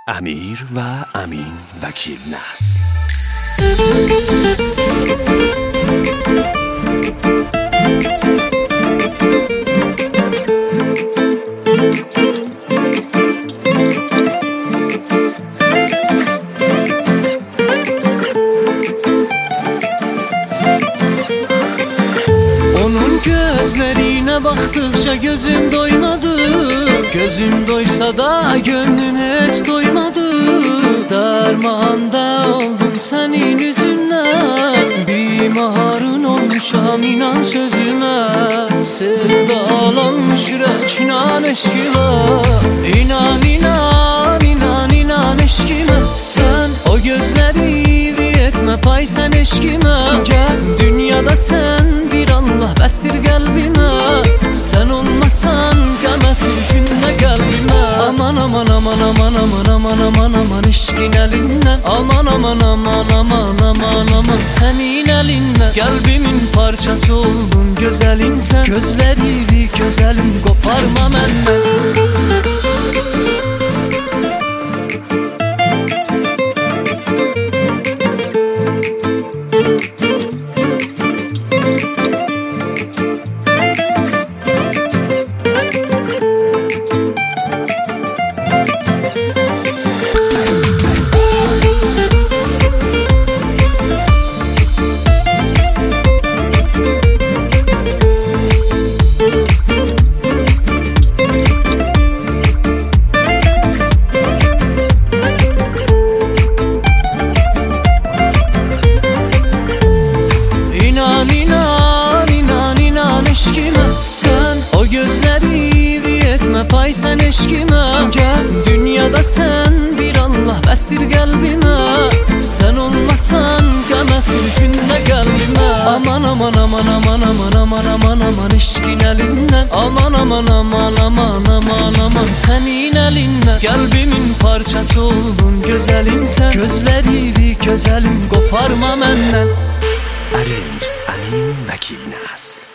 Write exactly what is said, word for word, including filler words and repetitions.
امیر و امین وکیل نسل. Onun gözlerine baktıkça gözüm doymadı. Gözüm doysa da gönlüm hiç doymadı. Dermanda oldum senin yüzünden. Bimarın olmuşam inan sözüme. Sevdalanmış yürek inan eşkime. İnan inan inan inan eşkime. Sen o gözleri bir etme pay sen eşkime. Gel dünyada sen bir Allah bestir kalbime. Sen olmasan gelmesin cümle kalbime. Aman aman aman aman aman aman aman aman eşkin elinden. Aman aman aman aman aman aman senin elinden. Kalbimin parçası oldun güzelin sen. Gözleri bir güzelim koparma benden. Pay sen eşkime. Gel dünyada sen bir Allah bestir kalbime. Sen olmasan gelmesin cümle kalbime. Aman aman aman aman aman aman aman aman eşkin elinden. Aman aman aman aman aman aman senin elinden. Kalbimin parçası oldun güzelin sen. Gözleri bir güzelim koparma benden. ارنج امین وکیل نسل.